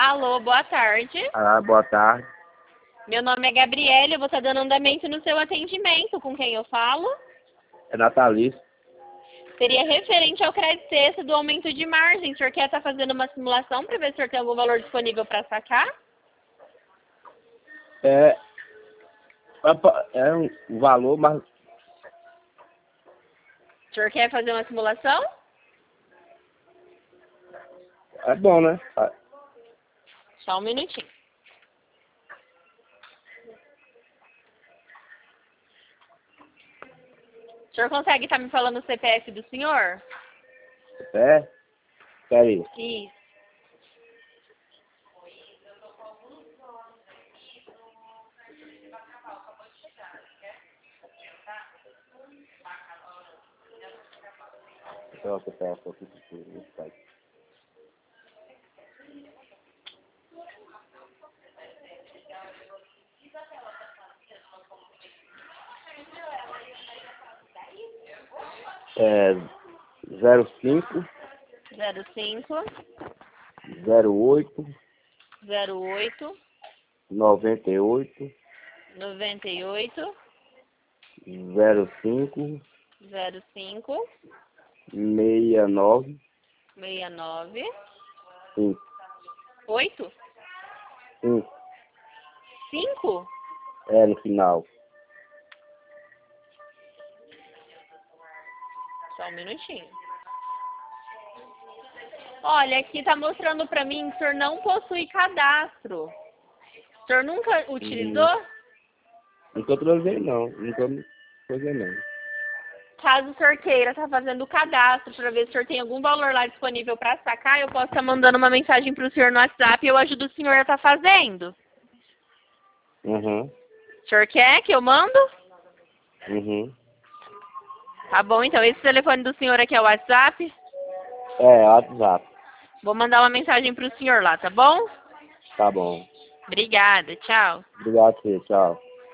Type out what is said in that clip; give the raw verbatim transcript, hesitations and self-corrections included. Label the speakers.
Speaker 1: Alô, boa tarde.
Speaker 2: Ah, boa tarde.
Speaker 1: Meu nome é Gabriela, eu vou estar dando andamento no seu atendimento. Com quem eu falo?
Speaker 2: É Natalício.
Speaker 1: Seria referente ao crédito sexto do aumento de margem. O senhor quer estar fazendo uma simulação para ver se o senhor tem algum valor disponível para sacar?
Speaker 2: É, é um valor, mas
Speaker 1: O senhor quer fazer uma simulação?
Speaker 2: é bom, né?
Speaker 1: Só um minutinho. O senhor consegue estar me falando o C P F do senhor?
Speaker 2: É? Peraí.
Speaker 1: Isso.
Speaker 2: Deixa eu ver se eu faço aqui no site. É zero cinco,
Speaker 1: zero cinco,
Speaker 2: zero oito,
Speaker 1: zero oito,
Speaker 2: noventa e oito,
Speaker 1: noventa e oito,
Speaker 2: zero cinco,
Speaker 1: zero cinco,
Speaker 2: sessenta e nove,
Speaker 1: sessenta e nove,
Speaker 2: cinco,
Speaker 1: oito,
Speaker 2: cinco.
Speaker 1: cinco.
Speaker 2: É no final.
Speaker 1: Só um minutinho. Olha, aqui tá mostrando pra mim que o senhor não possui cadastro. O senhor nunca utilizou?
Speaker 2: Hum, nunca utilizei não. Nunca utilizei não.
Speaker 1: Caso o senhor queira estar fazendo o cadastro para ver se o senhor tem algum valor lá disponível para sacar, eu posso estar mandando uma mensagem para o senhor no WhatsApp e eu ajudo o senhor a estar fazendo.
Speaker 2: Uhum.
Speaker 1: O senhor quer que eu mando?
Speaker 2: Uhum.
Speaker 1: Tá bom, então esse telefone do senhor aqui é o WhatsApp.
Speaker 2: É, WhatsApp.
Speaker 1: Vou mandar uma mensagem para o senhor lá, tá bom?
Speaker 2: Tá bom.
Speaker 1: Obrigada, tchau.
Speaker 2: Obrigado, tchau.